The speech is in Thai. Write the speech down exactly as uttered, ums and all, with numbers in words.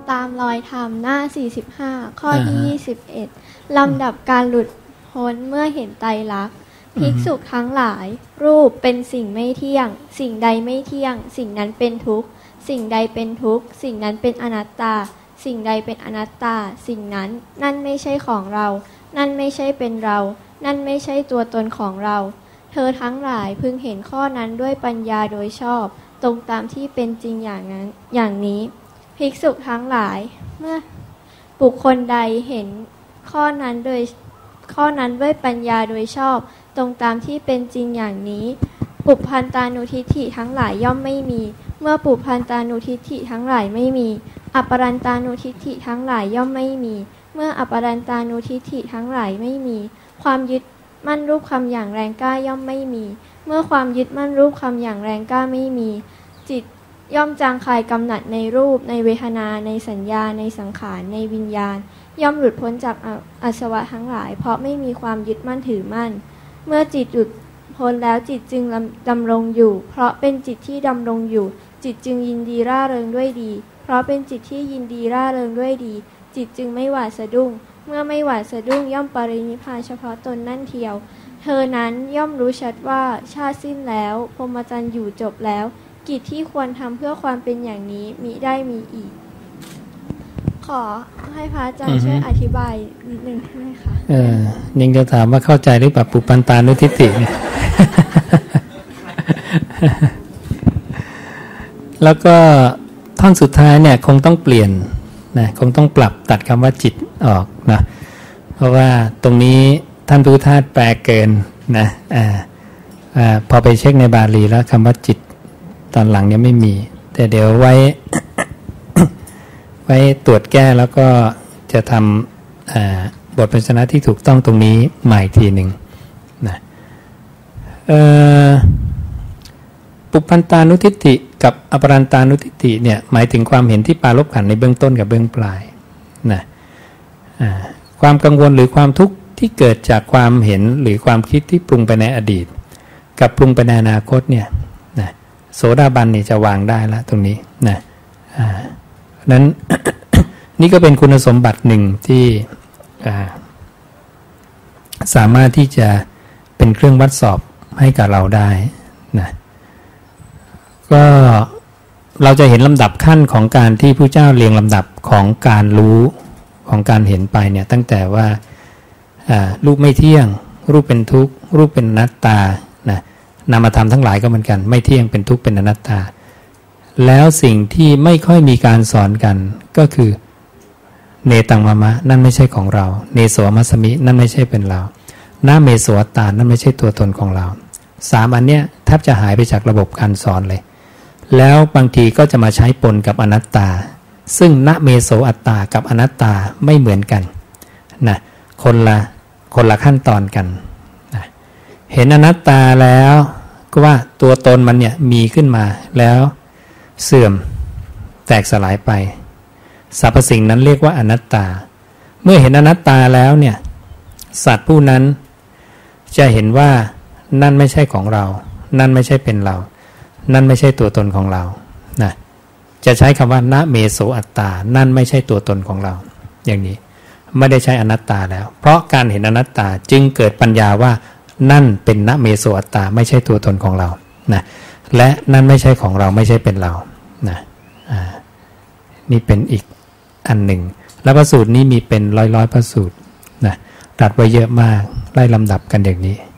ตามรอยธรรมหน้าสี่สิบห้าข้อที่ยี่สิบเอ็ดลำดับการหลุดพ้นเมื่อเห็นไตรลักษณ์ภิกษุทั้งหลายรูปเป็นสิ่งไม่เที่ยงสิ่งใดไม่เที่ยงสิ่งนั้นเป็นทุกข์สิ่งใดเป็นทุกข์สิ่งนั้นเป็นอนัตตาสิ่งใดเป็นอนัตตาสิ่งนั้นนั่นไม่ใช่ของเรานั่นไม่ใช่เป็นเรานั่นไม่ใช่ตัวตนของเราเธอทั้งหลายพึงเห็นข้อนั้นด้วยปัญญาโดยชอบตรงตามที่เป็นจริงอย่างนั้นอย่างนี้ภิกษุทั้งหลายเมื่อบุคคลใดเห็นข้อนั้นโดยข้อนั้นด้วยปัญญาโดยชอบตรงตามที่เป็นจริงอย่างนี้ปุพพันตานุทิฏฐิทั้งหลายย่อมไม่มีเมื่อปุพพันตานุทิฏฐิทั้งหลายไม่มีอปรันตานุทิฏฐิทั้งหลายย่อมไม่มีเมื่ออปรันตานุทิฏฐิทั้งหลายไม่มีความยึดมั่นรูปคำอย่างแรงกล้าย่อมไม่มีเมื่อความยึดมั่นรูปคำอย่างแรงกล้าไม่มีจิตย่อมจางคลายกำหนัดในรูปในเวทนาในสัญญาในสังขารในวิญญาณย่อมหลุดพ้นจากอาสวะทั้งหลายเพราะไม่มีความยึดมั่นถือมั่นเมื่อจิตหลุดพ้นแล้วจิตจึงดำรงอยู่เพราะเป็นจิตที่ดำรงอยู่จิตจึงยินดีร่าเริงด้วยดีเพราะเป็นจิตที่ยินดีร่าเริงด้วยดีจิตจึงไม่หวาดสะดุ้งเมื่อไม่หวาดสะดุ้งย่อมปรินิพพานเฉพาะตนนั่นเทียวเธอนั้นย่อมรู้ชัดว่าชาติสิ้นแล้วพรหมจรรย์อยู่จบแล้วกิจที่ควรทำเพื่อความเป็นอย่างนี้มิได้มีอีกขอให้พระอาจารย์ช่วยอธิบายนิดนึงได้ไหมคะเออยังจะถามว่าเข้าใจหรือเปล่าปุพพันตานุทิฏฐิ แล้วก็ท่อนสุดท้ายเนี่ยคงต้องเปลี่ยนนะคงต้องปรับตัดคำว่าจิตออกนะเพราะว่าตรงนี้ท่านพุทธทาสแปลเกินนะอ่าอ่าพอไปเช็คในบาลีแล้วคำว่าจิตตอนหลังเนี่ยไม่มีแต่เดี๋ยวไว้ ไว้ตรวจแก้แล้วก็จะทำบทพยัญชนะที่ถูกต้องตรงนี้ใหม่ทีหนึ่งนะปุพพันตานุทิฏฐิกับอปรันตานุทิฏฐิเนี่ยหมายถึงความเห็นที่ปรารภขันธ์ในเบื้องต้นกับเบื้องปลายนะความกังวลหรือความทุกข์ที่เกิดจากความเห็นหรือความคิดที่ปรุงไปในอดีตกับปรุงไปในอนาคตเนี่ยนะโสดาบันนี่จะวางได้แล้วตรงนี้นะนั้น นี่ก็เป็นคุณสมบัติหนึ่งที่สามารถที่จะเป็นเครื่องวัดสอบให้กับเราได้นะก็เราจะเห็นลำดับขั้นของการที่พระเจ้าเรียงลำดับของการรู้ของการเห็นไปเนี่ยตั้งแต่ว่ารูปไม่เที่ยงรูปเป็นทุกข์รูปเป็นอนัตตานะนามธรรมทั้งหลายก็เหมือนกันไม่เที่ยงเป็นทุกข์เป็นอนัตตาแล้วสิ่งที่ไม่ค่อยมีการสอนกันก็คือเนตังมะมะนั่นไม่ใช่ของเราเนโสมัสมินั่นไม่ใช่เป็นเรานาเมโสอัตตานั่นไม่ใช่ตัวตนของเราสามอันเนี้ยแทบจะหายไปจากระบบการสอนเลยแล้วบางทีก็จะมาใช้ปนกับอนัตตาซึ่งนะเมโสอัตตากับอนัตตาไม่เหมือนกันนะคนละคนละขั้นตอนกันนะเห็นอนัตตาแล้วก็ว่าตัวตนมันเนี่ยมีขึ้นมาแล้วเสื่อมแตกสลายไปสรรพสิ่งนั้นเรียกว่าอนัตตาเมื่อเห็นอนัตตาแล้วเนี่ยสัตว์ผู้นั้นจะเห็นว่านั่นไม่ใช่ของเรานั่นไม่ใช่เป็นเรานั่นไม่ใช่ตัวตนของเรานะจะใช้คำว่านะเมโสอัตตานั่นไม่ใช่ตัวตนของเราอย่างนี้ไม่ได้ใช้อนัตตาแล้วเพราะการเห็นอนัตตาจึงเกิดปัญญาว่านั่นเป็นนะเมโสอัตตาไม่ใช่ตัวตนของเรานะและนั่นไม่ใช่ของเราไม่ใช่เป็นเรานะอ่านี่เป็นอีกอันหนึ่งแล้วพระสูตรนี้มีเป็นร้อยๆพระสูตรนะตรัสไว้เยอะมากไล่ลำดับกันอย่างนี้